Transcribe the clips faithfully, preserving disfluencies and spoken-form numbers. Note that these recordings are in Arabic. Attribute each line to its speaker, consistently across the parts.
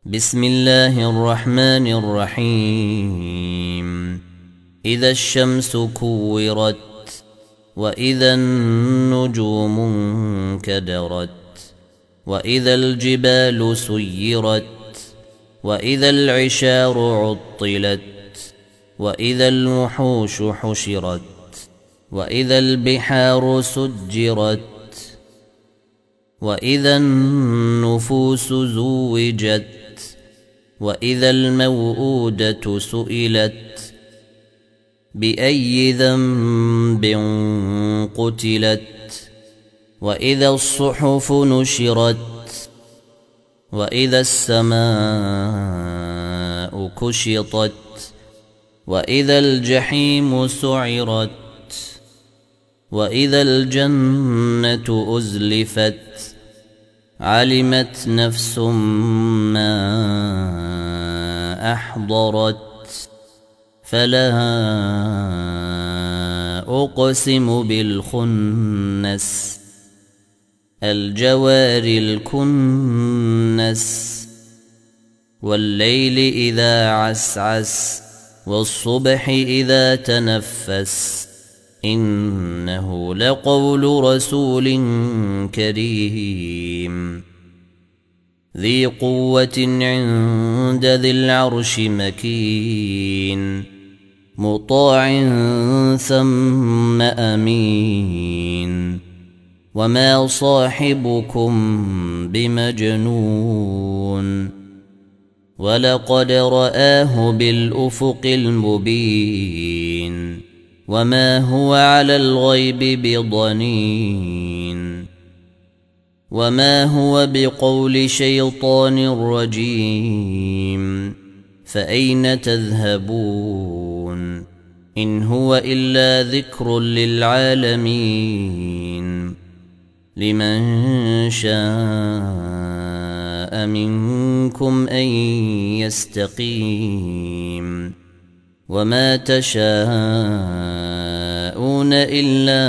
Speaker 1: بسم الله الرحمن الرحيم إذا الشمس كورت وإذا النجوم انكدرت وإذا الجبال سيرت وإذا العشار عطلت وإذا الوحوش حشرت وإذا البحار سجرت وإذا النفوس زوجت وإذا الموءودة سئلت بأي ذنب قتلت وإذا الصحف نشرت وإذا السماء كشطت وإذا الجحيم سعرت وإذا الجنة أزلفت علمت نفس ما أحضرت فلا أقسم بالخنس الجوار الكنس والليل إذا عسعس والصبح إذا تنفس إنه لقول رسول كريم ذي قوة عند ذي العرش مكين مطاع ثم أمين وما صاحبكم بمجنون ولقد رآه بالأفق المبين وما هو على الغيب بضنين وما هو بقول شيطان رجيم فأين تذهبون إن هو إلا ذكر للعالمين لمن شاء منكم أن يستقيم وما تشاءون إلا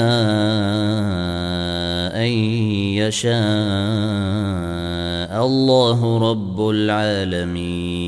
Speaker 1: أن يشاء الله رب العالمين.